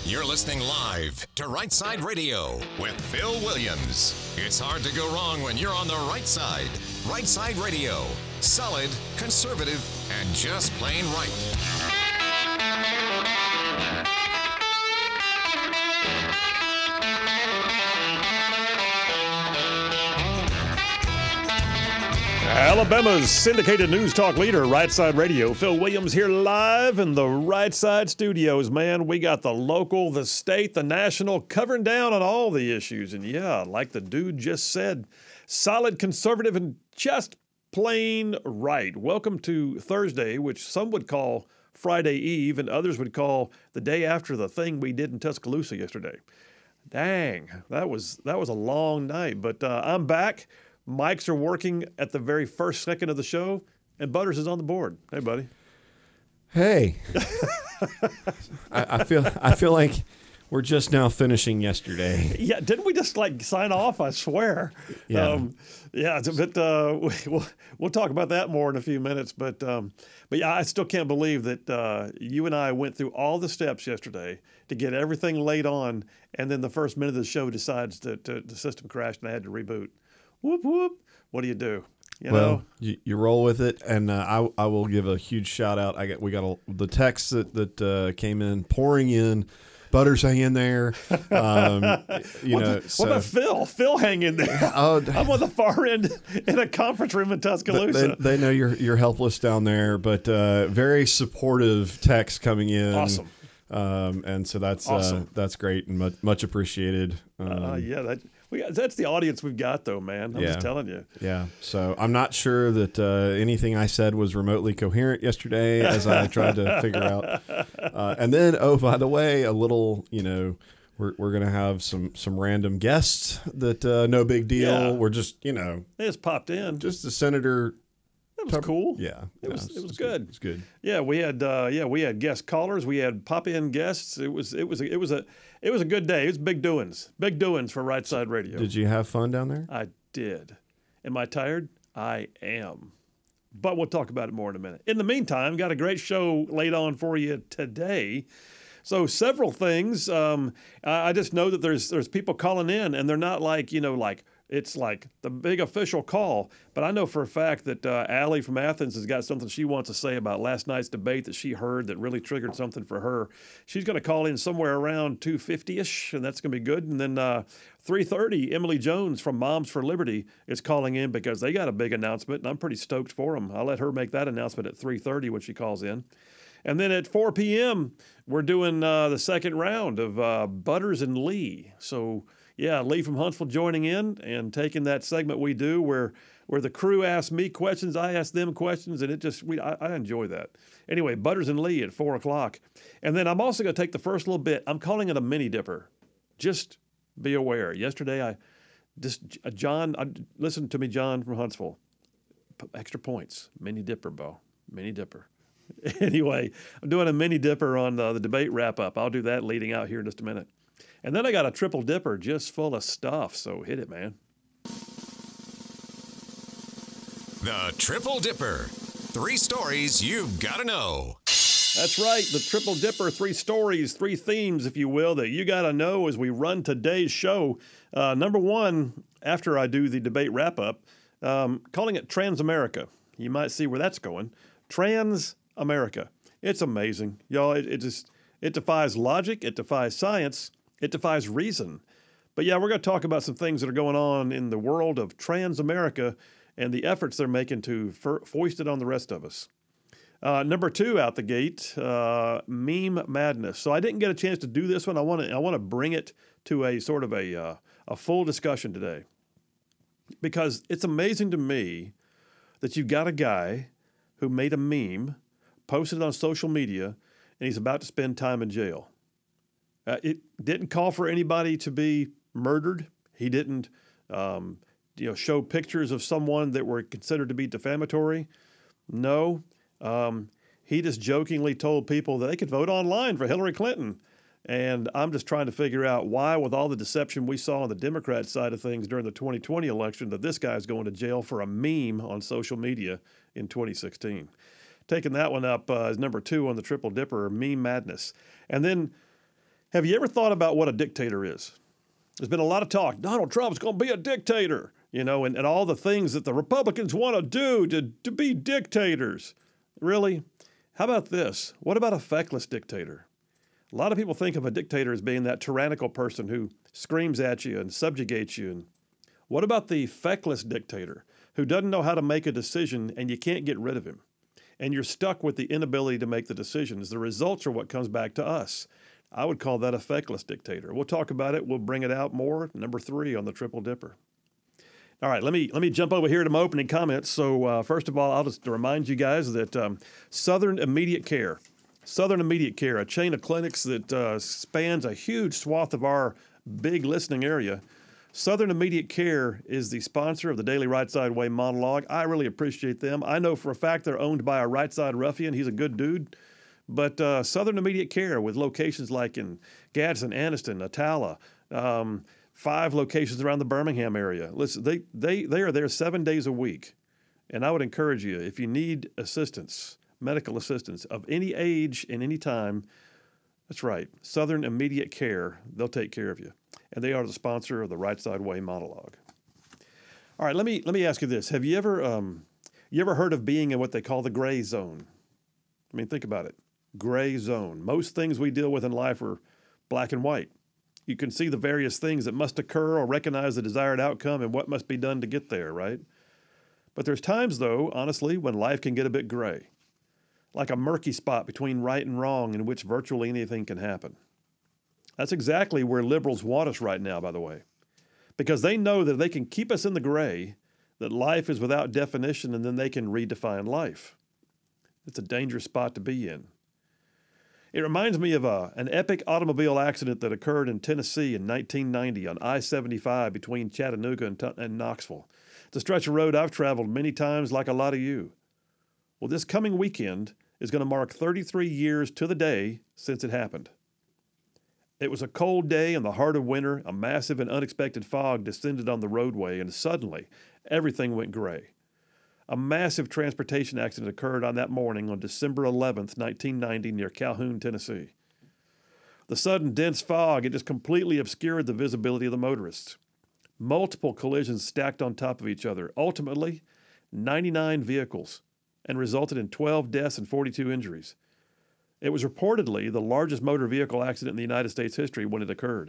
You're listening live to Right Side Radio with Phil Williams. It's hard to go wrong when you're on the right side. Right Side Radio. Solid, conservative, and just plain right. Alabama's syndicated news talk leader, Right Side Radio. Phil Williams here live in the Right Side studios. Man, we got the local, the state, the national, covering down on all the issues. And yeah, like the dude just said, solid, conservative, and just plain right. Welcome to Thursday, which some would call Friday Eve and others would call the day after the thing we did in Tuscaloosa yesterday. Dang, that was a long night, but I'm back. Mics are working at the very first second of the show, and Butters is on the board. Hey, buddy. Hey. I feel like we're just now finishing yesterday. Yeah, didn't we just sign off? I swear. Yeah. We'll talk about that more in a few minutes. But yeah, I still can't believe that you and I went through all the steps yesterday to get everything laid on, and then the first minute of the show decides the system crashed and I had to reboot. Whoop, whoop. What do you do? You know? You roll with it, and I will give a huge shout out. We got the texts that came in, pouring in. Butters, hang in there. What about Phil? Phil, hang in there. I'm on the far end in a conference room in Tuscaloosa. They know you're helpless down there, but very supportive texts coming in. Awesome. And so that's awesome. That's great and much appreciated. That's the audience we've got, though, man. I'm just telling you. Yeah. So I'm not sure that anything I said was remotely coherent yesterday as I tried to figure out. And then, by the way, a little, we're going to have some random guests that no big deal. Yeah. We're just, They just popped in. Just the senator. That was cool. Yeah. It was good. It was good. Yeah, we had guest callers. We had pop-in guests. It was a good day. It was big doings for Right Side Radio. Did you have fun down there? I did. Am I tired? I am. But we'll talk about it more in a minute. In the meantime, got a great show laid on for you today. So several things. I just know that there's people calling in, and they're not it's like the big official call. But I know for a fact that Allie from Athens has got something she wants to say about last night's debate that she heard that really triggered something for her. She's going to call in somewhere around 2:50-ish, and that's going to be good. And then 3:30, Emily Jones from Moms for Liberty is calling in because they got a big announcement, and I'm pretty stoked for them. I'll let her make that announcement at 3:30 when she calls in. And then at 4 p.m., we're doing the second round of Butters and Lee. So, yeah, Lee from Huntsville joining in and taking that segment we do where the crew asks me questions, I ask them questions, and I enjoy that. Anyway, Butters and Lee at 4 o'clock. And then I'm also going to take the first little bit. I'm calling it a mini dipper. Just be aware. Yesterday, listen to me, John from Huntsville. Extra points. Mini dipper, Bo. Mini dipper. Anyway, I'm doing a mini dipper on the debate wrap-up. I'll do that leading out here in just a minute. And then I got a triple dipper just full of stuff, so hit it, man. The Triple Dipper. 3 stories you've got to know. That's right, the Triple Dipper, 3 stories, 3 themes, if you will, that you got to know as we run today's show. Number 1, after I do the debate wrap-up, calling it Transamerica. You might see where that's going. Transamerica. It's amazing. Y'all, it defies logic, it defies science, it defies reason. But yeah, we're going to talk about some things that are going on in the world of Transamerica and the efforts they're making to foist it on the rest of us. Number 2 out the gate, meme madness. So I didn't get a chance to do this one. I want to bring it to a sort of a full discussion today. Because it's amazing to me that you've got a guy who made a meme, posted it on social media, and he's about to spend time in jail. It didn't call for anybody to be murdered. He didn't, show pictures of someone that were considered to be defamatory. No, he just jokingly told people that they could vote online for Hillary Clinton. And I'm just trying to figure out why, with all the deception we saw on the Democrat side of things during the 2020 election, that this guy's going to jail for a meme on social media in 2016. Taking that one up as number 2 on the Triple Dipper, meme madness. And then Have you ever thought about what a dictator is? There's been a lot of talk. Donald Trump's going to be a dictator, and all the things that the Republicans want to do to be dictators. Really? How about this? What about a feckless dictator? A lot of people think of a dictator as being that tyrannical person who screams at you and subjugates you. And what about the feckless dictator who doesn't know how to make a decision and you can't get rid of him? And you're stuck with the inability to make the decisions. The results are what comes back to us. I would call that a feckless dictator. We'll talk about it. We'll bring it out more. Number 3 on the Triple Dipper. All right, let me jump over here to my opening comments. So first of all, I'll just remind you guys that Southern Immediate Care, a chain of clinics that spans a huge swath of our big listening area. Southern Immediate Care is the sponsor of the Daily Right Side Way monologue. I really appreciate them. I know for a fact they're owned by a right side ruffian. He's a good dude. But Southern Immediate Care, with locations like in Gadsden, Anniston, Atala, 5 locations around the Birmingham area. Listen, they are there 7 days a week. And I would encourage you, if you need assistance, medical assistance of any age and any time, that's right, Southern Immediate Care, they'll take care of you. And they are the sponsor of the Right Side Way monologue. All right, let me ask you this. Have you ever heard of being in what they call the gray zone? I mean, think about it. Gray zone. Most things we deal with in life are black and white. You can see the various things that must occur or recognize the desired outcome and what must be done to get there, right? But there's times, though, honestly, when life can get a bit gray, like a murky spot between right and wrong in which virtually anything can happen. That's exactly where liberals want us right now, by the way, because they know that if they can keep us in the gray, that life is without definition, and then they can redefine life. It's a dangerous spot to be in. It reminds me of an epic automobile accident that occurred in Tennessee in 1990 on I-75 between Chattanooga and Knoxville. It's a stretch of road I've traveled many times, like a lot of you. Well, this coming weekend is going to mark 33 years to the day since it happened. It was a cold day in the heart of winter. A massive and unexpected fog descended on the roadway, and suddenly everything went gray. A massive transportation accident occurred on that morning on December 11th, 1990, near Calhoun, Tennessee. The sudden dense fog, it just completely obscured the visibility of the motorists. Multiple collisions stacked on top of each other, ultimately 99 vehicles, and resulted in 12 deaths and 42 injuries. It was reportedly the largest motor vehicle accident in the United States history when it occurred.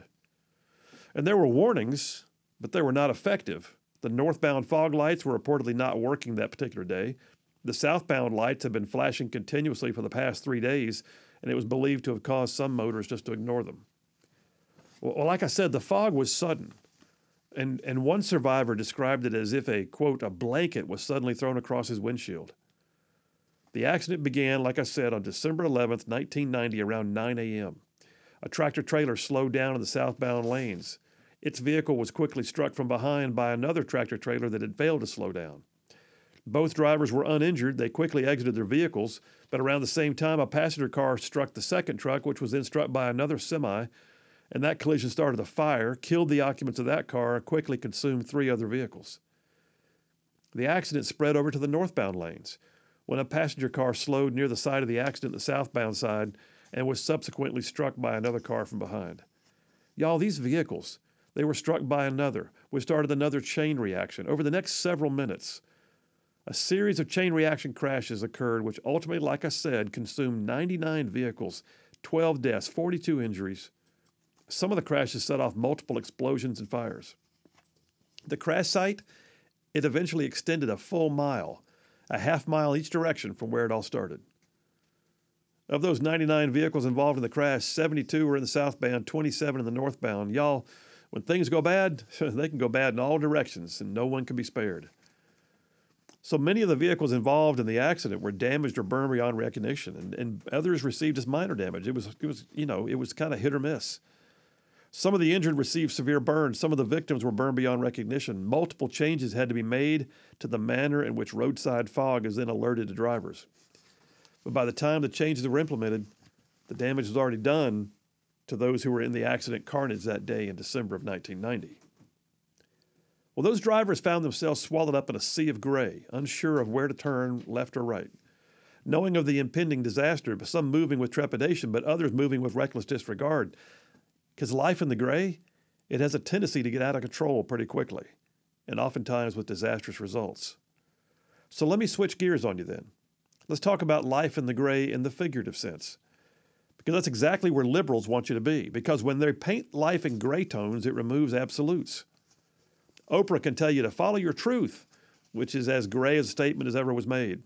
And there were warnings, but they were not effective. The northbound fog lights were reportedly not working that particular day. The southbound lights have been flashing continuously for the past 3 days, and it was believed to have caused some motorists just to ignore them. Well, like I said, the fog was sudden, and one survivor described it as if a, quote, a blanket was suddenly thrown across his windshield. The accident began, like I said, on December 11th, 1990, around 9 a.m. A tractor-trailer slowed down in the southbound lanes. Its vehicle was quickly struck from behind by another tractor-trailer that had failed to slow down. Both drivers were uninjured. They quickly exited their vehicles, but around the same time, a passenger car struck the second truck, which was then struck by another semi, and that collision started a fire, killed the occupants of that car, and quickly consumed 3 other vehicles. The accident spread over to the northbound lanes, when a passenger car slowed near the site of the accident, the southbound side, and was subsequently struck by another car from behind. Y'all, these vehicles, they were struck by another, which started another chain reaction. Over the next several minutes, a series of chain reaction crashes occurred, which ultimately, like I said, consumed 99 vehicles, 12 deaths, 42 injuries. Some of the crashes set off multiple explosions and fires. The crash site, it eventually extended a full mile, a half mile each direction from where it all started. Of those 99 vehicles involved in the crash, 72 were in the southbound, 27 in the northbound. Y'all, when things go bad, they can go bad in all directions, and no one can be spared. So many of the vehicles involved in the accident were damaged or burned beyond recognition, and others received just minor damage. It was kind of hit or miss. Some of the injured received severe burns. Some of the victims were burned beyond recognition. Multiple changes had to be made to the manner in which roadside fog is then alerted to drivers. But by the time the changes were implemented, the damage was already done to those who were in the accident carnage that day in December of 1990. Well, those drivers found themselves swallowed up in a sea of gray, unsure of where to turn, left or right. Knowing of the impending disaster, some moving with trepidation, but others moving with reckless disregard. Because life in the gray, it has a tendency to get out of control pretty quickly, and oftentimes with disastrous results. So let me switch gears on you then. Let's talk about life in the gray in the figurative sense, because that's exactly where liberals want you to be, because when they paint life in gray tones, it removes absolutes. Oprah can tell you to follow your truth, which is as gray a statement as ever was made.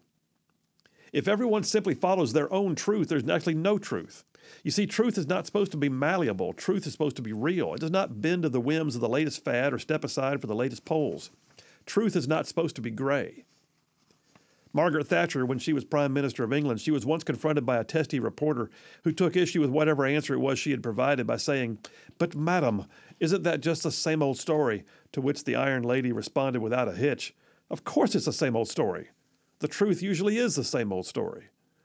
If everyone simply follows their own truth, there's actually no truth. You see, truth is not supposed to be malleable. Truth is supposed to be real. It does not bend to the whims of the latest fad or step aside for the latest polls. Truth is not supposed to be gray. Margaret Thatcher, when she was Prime Minister of England, she was once confronted by a testy reporter who took issue with whatever answer it was she had provided by saying, "But madam, isn't that just the same old story?" To which the Iron Lady responded without a hitch, "Of course it's the same old story. The truth usually is the same old story."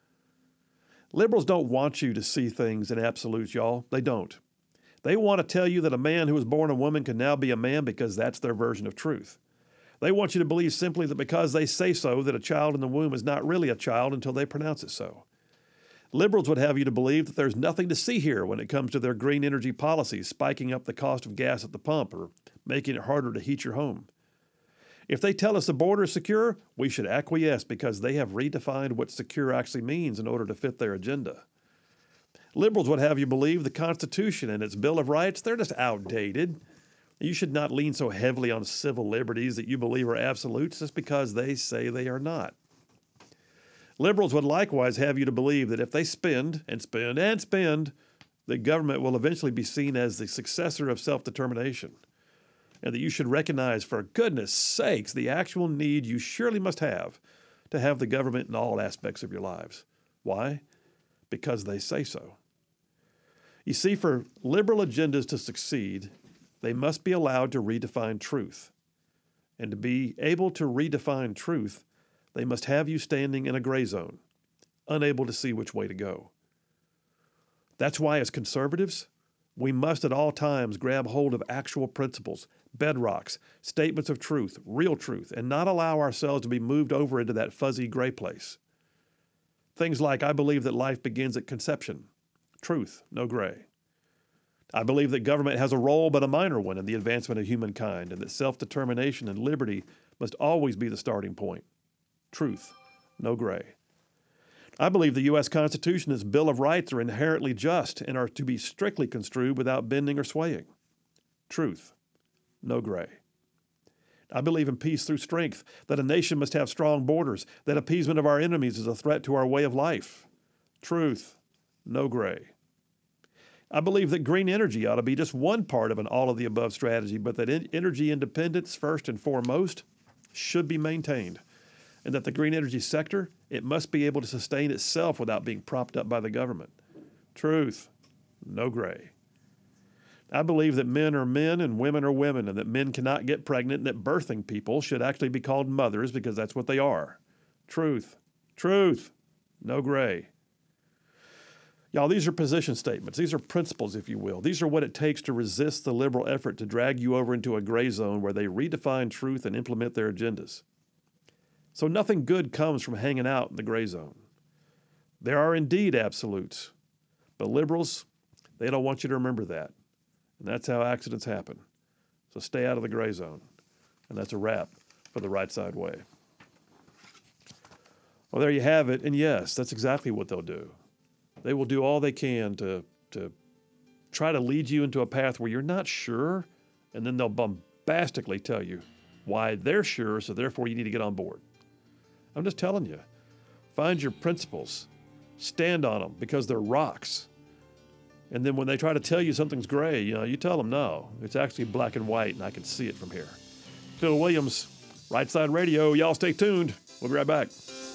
Liberals don't want you to see things in absolutes, y'all. They don't. They want to tell you that a man who was born a woman can now be a man because that's their version of truth. They want you to believe simply that because they say so, that a child in the womb is not really a child until they pronounce it so. Liberals would have you to believe that there's nothing to see here when it comes to their green energy policies, spiking up the cost of gas at the pump or making it harder to heat your home. If they tell us the border is secure, we should acquiesce because they have redefined what secure actually means in order to fit their agenda. Liberals would have you believe the Constitution and its Bill of Rights, they're just outdated. You should not lean so heavily on civil liberties that you believe are absolutes just because they say they are not. Liberals would likewise have you to believe that if they spend and spend and spend, the government will eventually be seen as the successor of self-determination, and that you should recognize, for goodness sakes, the actual need you surely must have to have the government in all aspects of your lives. Why? Because they say so. You see, for liberal agendas to succeed, they must be allowed to redefine truth. And to be able to redefine truth, they must have you standing in a gray zone, unable to see which way to go. That's why, as conservatives, we must at all times grab hold of actual principles, bedrocks, statements of truth, real truth, and not allow ourselves to be moved over into that fuzzy gray place. Things like, I believe that life begins at conception. Truth, no gray. I believe that government has a role but a minor one in the advancement of humankind, and that self-determination and liberty must always be the starting point. Truth, no gray. I believe the U.S. Constitution and its Bill of Rights are inherently just and are to be strictly construed without bending or swaying. Truth, no gray. I believe in peace through strength, that a nation must have strong borders, that appeasement of our enemies is a threat to our way of life. Truth, no gray. I believe that green energy ought to be just one part of an all-of-the-above strategy, but that energy independence, first and foremost, should be maintained, and that the green energy sector, it must be able to sustain itself without being propped up by the government. Truth, no gray. I believe that men are men and women are women, and that men cannot get pregnant, and that birthing people should actually be called mothers because that's what they are. Truth, no gray. Y'all, these are position statements. These are principles, if you will. These are what it takes to resist the liberal effort to drag you over into a gray zone where they redefine truth and implement their agendas. So nothing good comes from hanging out in the gray zone. There are indeed absolutes, but liberals, they don't want you to remember that. And that's how accidents happen. So stay out of the gray zone. And that's a wrap for the Right Side Way. Well, there you have it. And yes, that's exactly what they'll do. They will do all they can to try to lead you into a path where you're not sure, and then they'll bombastically tell you why they're sure, so therefore you need to get on board. I'm just telling you, find your principles, stand on them because they're rocks. And then when they try to tell you something's gray, you tell them, no, it's actually black and white, and I can see it from here. Phil Williams, Right Side Radio. Y'all stay tuned. We'll be right back.